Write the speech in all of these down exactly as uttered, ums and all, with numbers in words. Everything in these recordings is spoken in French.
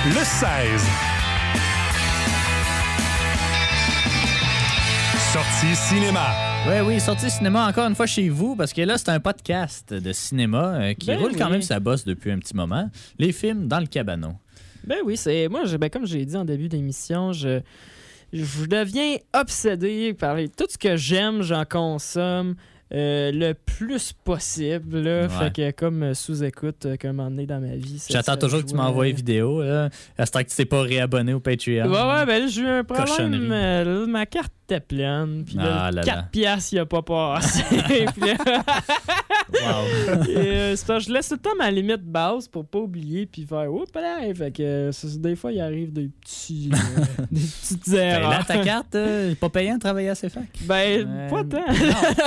le seize. Sortie cinéma. Oui, oui, sortie cinéma encore une fois chez vous, parce que là, c'est un podcast de cinéma euh, qui Ben roule oui. quand même sa bosse depuis un petit moment. Les films dans le cabanon. Ben oui, c'est moi, je, ben comme j'ai dit en début d'émission, je, je deviens obsédé par les- tout ce que j'aime, j'en consomme euh, le plus possible. Là, Ouais. Fait que comme euh, sous-écoute euh, qu'un moment donné dans ma vie. ça J'attends se toujours que tu jouait- m'envoies une vidéo. Là. À ce temps que tu t'es pas réabonné au Patreon. Ouais, ouais, ben là, j'ai eu un problème. Cochonnerie. euh, là, ma carte était pleine. Puis là, Ah là là. quatre piastres, il a pas passé. Puis là, Wow. et, euh, c'est parce que je laisse tout le temps ma limite basse pour pas oublier. Puis faire, oups, là. Fait que euh, ça, des fois, il arrive des petits. euh, des petites Ben, erreurs. là, ta carte, euh, pas payant de travailler à C F A C. Ben, Euh, pas tant. non.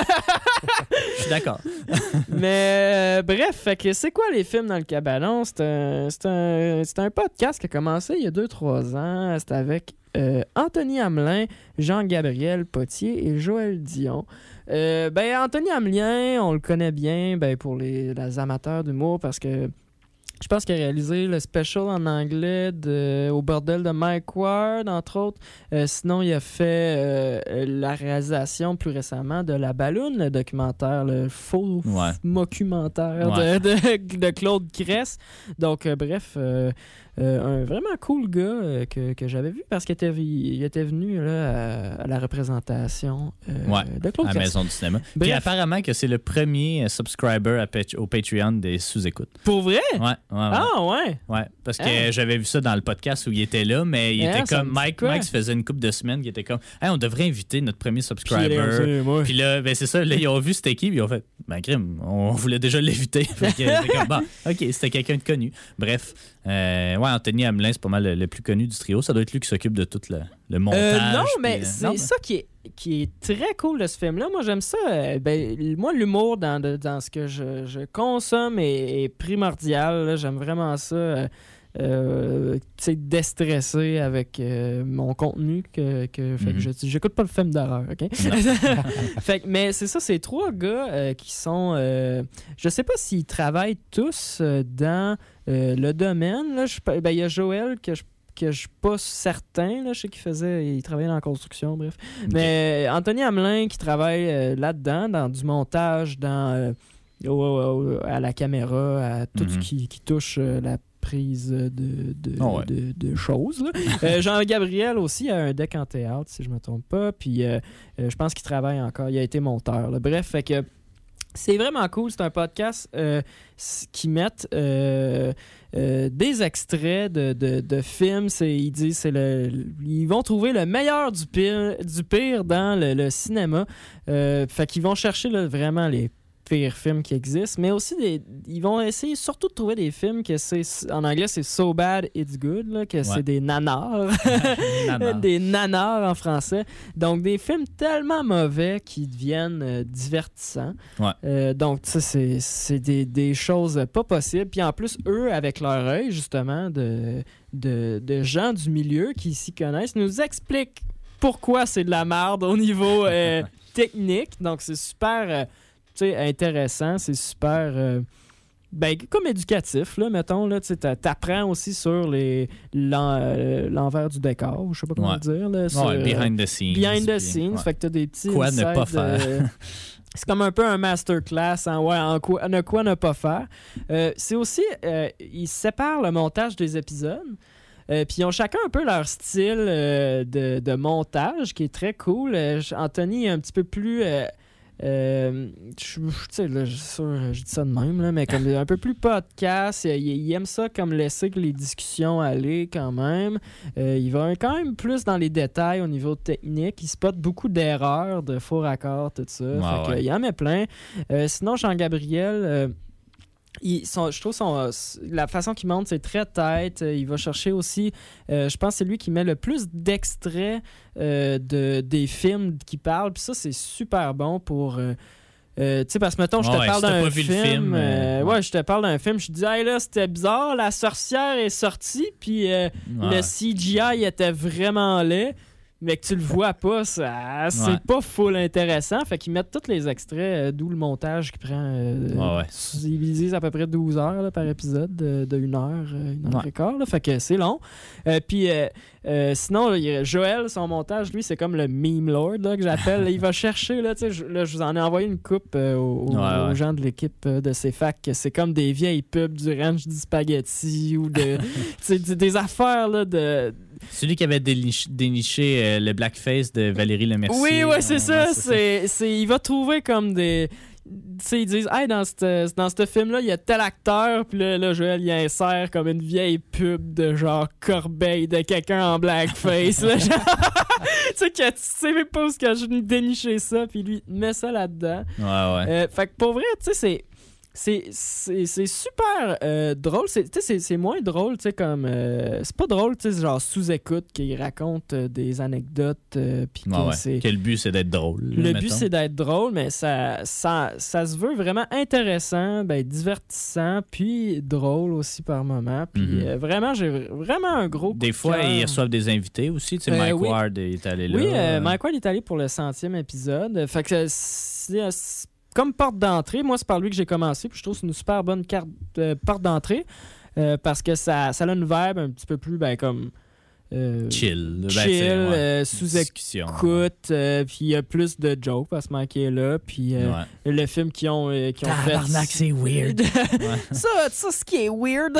Je suis d'accord. Mais euh, bref, fait que c'est quoi les films dans le cabanon? C'est un, c'est un, c'est un podcast qui a commencé il y a deux trois ans. C'était avec euh, Anthony Hamelin, Jean-Gabriel Potier et Joël Dion. Euh, ben, Anthony Hamelin, on le connaît bien ben, pour les, les amateurs d'humour parce que je pense qu'il a réalisé le special en anglais de, au bordel de Mike Ward, entre autres. Euh, sinon, il a fait euh, la réalisation plus récemment de La Balloune, le documentaire, le faux Ouais. mockumentaire Ouais. de, de, de Claude Cress. Donc, euh, bref, euh, euh, un vraiment cool gars euh, que, que j'avais vu parce qu'il était, il était venu là, à, à la représentation euh, Ouais, de Claude à la Cress. maison du cinéma. Puis Bref. apparemment que c'est le premier euh, subscriber à Pat- au Patreon des sous-écoutes. Pour vrai? Ouais, ouais, ouais. Ah, ouais. Ouais, parce que Ah. j'avais vu ça dans le podcast où il était là, mais il Ah, était ça comme me dit Mike. quoi? Mike se faisait une couple de semaines qui était comme, hey, on devrait inviter notre premier Puis, subscriber. euh, moi. Puis là, ben c'est ça, là, ils ont vu cette équipe, ils ont fait, ben crime, on voulait déjà l'éviter. Fait que c'était comme, bon, ok, c'était quelqu'un de connu. Bref, euh, ouais, Anthony Hamelin, c'est pas mal le, le plus connu du trio. Ça doit être lui qui s'occupe de tout le, le montage. Euh, non, puis, mais euh, c'est non, ça qui est, qui est très cool de ce film-là. Moi, j'aime ça. Euh, ben, moi, l'humour dans, de- dans ce que je, je consomme est, est primordial. là. J'aime vraiment ça. Euh, euh, tu sais, déstresser avec euh, mon contenu. Que, que, fait que Mhm. je j'écoute pas le film d'horreur, OK? fait que- mais c'est ça, c'est trois gars euh, qui sont... euh, je sais pas s'ils travaillent tous euh, dans euh, le domaine. Là. Je- ben, il y a Joël que je que je suis pas certain. Là. Je sais qu'il faisait, il travaillait dans la construction, bref. Ok. Mais euh, Anthony Hamelin qui travaille euh, là-dedans, dans du montage, dans euh, au- au- à la caméra, à tout ce Mhm. qui, qui touche euh, la prise de, de, Oh ouais. de, de choses. là. Euh, Jean-Gabriel aussi a un deck en théâtre, si je me trompe pas. Puis euh, euh, je pense qu'il travaille encore. Il a été monteur. là. Bref, fait que c'est vraiment cool. C'est un podcast euh, s- qui met euh, euh, des extraits de, de, de films. C'est, ils disent c'est le, ils vont trouver le meilleur du pire, du pire dans le, le cinéma. Euh, fait qu'ils vont chercher là, vraiment les pires films qui existent, mais aussi des, ils vont essayer surtout de trouver des films que c'est en anglais c'est so bad it's good là, que c'est des nanars. Nanar. Des nanars en français. Donc, des films tellement mauvais qui deviennent euh, divertissants. Ouais. Euh, donc, ça, c'est, c'est des, des choses pas possibles. Puis en plus, eux, avec leur œil, justement, de, de, de gens du milieu qui s'y connaissent, nous expliquent pourquoi c'est de la merde au niveau euh, technique. Donc, c'est super euh, tu sais, intéressant. C'est super... euh, ben, comme éducatif, là, mettons, là, tu sais, t'a- t'apprends aussi sur les, l'en- euh, l'envers du décor, ou je sais pas comment Ouais. dire. Là, sur, Ouais, euh, behind the scenes. behind the puis- scenes. ouais. Fait que t'as des petits Quoi ne insights, pas faire. euh, c'est comme un peu un masterclass en, ouais, en quoi, ne quoi ne pas faire. Euh, c'est aussi, euh, ils séparent le montage des épisodes. Euh, Puis ils ont chacun un peu leur style euh, de, de montage qui est très cool. Euh, Anthony est un petit peu plus... euh, Euh, je- tu sais, là, je suis sûr, je dis ça de même, là, mais comme un peu plus podcast, il, il aime ça comme laisser que les discussions aller quand même. Euh, il va quand même plus dans les détails au niveau technique. Il spot beaucoup d'erreurs, de faux raccords, tout ça. Ouais, Fait que, ouais. il en met plein. Euh, sinon, Jean-Gabriel... euh, il- son- je trouve son, la façon qu'il monte, c'est très tête. Euh, Il va chercher aussi, euh, je pense que c'est lui qui met le plus d'extraits euh, de, des films qui parlent. Puis ça, c'est super bon pour... euh, euh, tu sais, parce que mettons, je te Ouais, parle si t'as d'un pas vu film. le film, euh, euh, ouais. ouais. je te parle d'un film. Je te dis, hey, là, c'était bizarre. La sorcière est sortie. Puis euh, Ouais. le C G I était vraiment laid. mais que tu le vois pas, ça, c'est Ouais. pas full intéressant. Fait qu'ils mettent tous les extraits, euh, d'où le montage qui prend. Euh, Ouais, ouais. Ils disent à peu près douze heures là, par épisode, de, de une heure, euh, une heure Ouais. et quart. Là, fait que c'est long. Euh, Puis euh, euh, sinon, là, il y a Joël, son montage, lui, c'est comme le meme lord là, que j'appelle. Là, il va chercher, là, tu sais, je, là, je vous en ai envoyé une coupe euh, aux, Ouais, ouais. aux gens de l'équipe euh, de C F A C. C'est comme des vieilles pubs du ranch du spaghetti ou de, tu sais, des des affaires là, de. Celui qui avait déniché, déniché euh, le blackface de Valérie Lemercier. Oui, ouais, c'est Ouais, ça. ouais, C'est, c'est, il va trouver comme des. Tu sais, ils disent, hey, dans ce dans ce film-là, il y a tel acteur, puis là, là, Joël, il insère comme une vieille pub de genre Corbeil de quelqu'un en blackface. Là, genre... tu sais, que tu sais même pas où est-ce que je déniché ça, puis lui, met ça là-dedans. Ouais, ouais. Euh, fait que pour vrai, tu sais, c'est. C'est, c'est, c'est super euh, drôle. C'est, tu sais, c'est, c'est moins drôle, tu sais, comme. Euh, c'est pas drôle, tu sais, genre sous-écoute, qui raconte euh, des anecdotes. Euh, puis que Ouais, ouais. c'est. Que le but, c'est d'être drôle. là, Le mettons. but, c'est d'être drôle, mais ça, ça, ça se veut vraiment intéressant, ben, divertissant, puis drôle aussi par moment. Puis Mhm. euh, vraiment, j'ai vraiment un gros coup Des de fois, cœur. ils reçoivent des invités aussi. Tu sais, Euh, Mike oui. Ward est allé là. Oui, euh, Euh, Mike Ward est allé pour le centième épisode. Fait que c'est, c'est comme porte d'entrée. Moi, c'est par lui que j'ai commencé. Puis je trouve que c'est une super bonne carte, euh, porte d'entrée euh, parce que ça, ça a une vibe un petit peu plus ben, comme. Euh, Chill. Ben, chill, c'est, ouais, euh, sous-écoute. discussion. Écoute, euh, puis il y a plus de jokes parce que Mike est là, puis euh, Ouais. le film qu'ils ont, euh, qu'ils ont fait. Tabarnak, c'est weird. Ouais. ça, ça, ce qui est weird.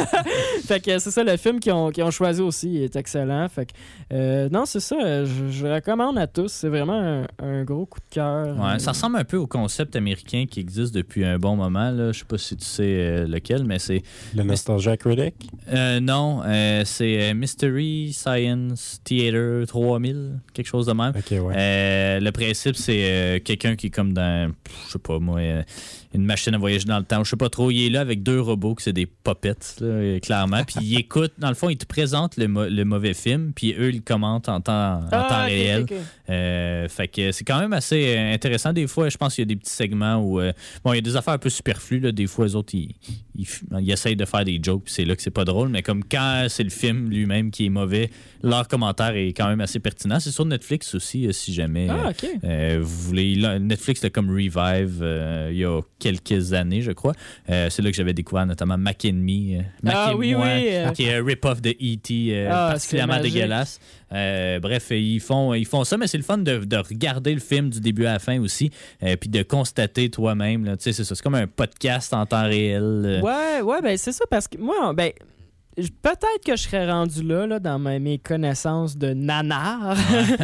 fait que c'est ça, le film qu'ils ont, qu'ils ont choisi aussi est excellent. Fait que, euh, non, c'est ça, je, je recommande à tous. C'est vraiment un, un gros coup de cœur. Ouais, ça ressemble un peu au concept américain qui existe depuis un bon moment. Là. Je sais pas si tu sais euh, lequel, mais c'est. Le Nostalgia Critic. Euh, non, euh, c'est euh, Mystery Science Theater trois mille, quelque chose de même. Ok, ouais. Euh, le principe, c'est euh, quelqu'un qui est comme dans, je sais pas moi, euh, une machine à voyager dans le temps. Je sais pas trop. Il est là avec deux robots, que c'est des puppets, là, euh, clairement. Puis il écoute, dans le fond, il te présente le, mo- le mauvais film, puis eux, ils commentent en temps, en Ah, temps ok, réel. ok, ok. Euh, fait que c'est quand même assez euh, intéressant. Des fois, je pense qu'il y a des petits segments où euh, bon, il y a des affaires un peu superflues. Là. Des fois, les autres, ils, ils, ils essayent de faire des jokes, puis c'est là que c'est pas drôle. Mais comme quand c'est le film lui-même qui est mauvais, leur commentaire est quand même assez pertinent. C'est sur Netflix aussi, euh, si jamais Ah, ok. euh, vous voulez. Là, Netflix l'a comme revive euh, il y a quelques années, je crois. Euh, c'est là que j'avais découvert notamment Mac and Me. euh, Mac Ah, and oui, Moi, oui, euh. qui est un rip-off de E T euh, Ah, particulièrement c'est magique. dégueulasse. Euh, bref, ils font, ils font ça, mais c'est le fun de, de regarder le film du début à la fin aussi, euh, puis de constater toi-même. là. Tu sais, c'est ça. C'est comme un podcast en temps réel. euh. Ouais, ouais, ben c'est ça parce que moi, ben. j- Peut-être que je serais rendu là, là dans ma- mes connaissances de nanar,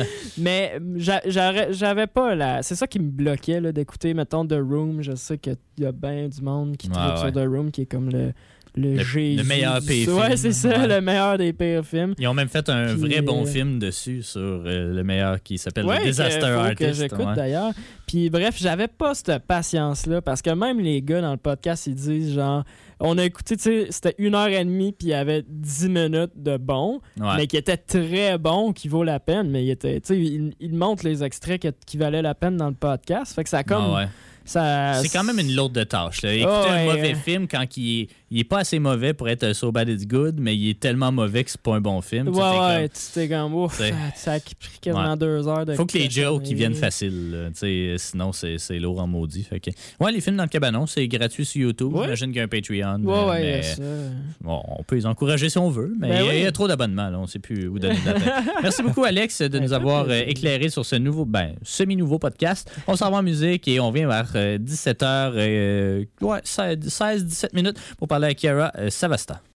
mais j'a- j'aurais- j'avais pas la. C'est ça qui me bloquait là, d'écouter, mettons, The Room. Je sais qu'il y a bien du monde qui Ouais, tripe ouais. sur The Room, qui est comme le, le, Le- Jésus le meilleur du- pire Ouais, film. c'est ça, Ouais. le meilleur des pires films. Ils ont même fait un Puis, vrai bon euh, film dessus sur euh, le meilleur qui s'appelle Ouais, The Disaster que, faut que Artist. j'écoute ouais. d'ailleurs. Puis bref, j'avais pas cette patience-là parce que même les gars dans le podcast, ils disent genre, on a écouté, tu sais, c'était une heure et demie puis il y avait dix minutes de bon, Ouais. mais qui était très bon, qui vaut la peine, mais il était, tu sais, il, il montre les extraits qui, qui valaient la peine dans le podcast. Fait que ça a comme... Ah ouais. ça, C'est quand même une lourde de tâche. Là. Écouter Ah un ouais, mauvais euh. film quand il est, il est pas assez mauvais pour être So Bad It's Good, mais il est tellement mauvais que c'est pas un bon film. Ouais, Tu sais, t'es ouais, comme- tu t'es comme, ouf, T'sais. ça, ça a pris quasiment Ouais. deux heures de... Faut que les jokes ils viennent cochonnerie. faciles. là. Tu sais, sinon, c'est, c'est lourd en maudit. Fait que... Ouais, les films dans le cabanon, c'est gratuit sur YouTube. Ouais. J'imagine qu'il y a un Patreon. Ouais, euh, ouais, mais... ça. Bon, on peut les encourager si on veut, mais Ben il, y a, oui. il y a trop d'abonnements. Là, on ne sait plus où donner de la tête. Merci beaucoup, Alex, de Ben, nous ça avoir fait euh, éclairé sur ce nouveau, ben, semi-nouveau podcast. On s'en va en musique et on vient vers euh, dix-sept heures, euh, ouais, seize dix-sept minutes pour parler à Kiara euh, Savasta.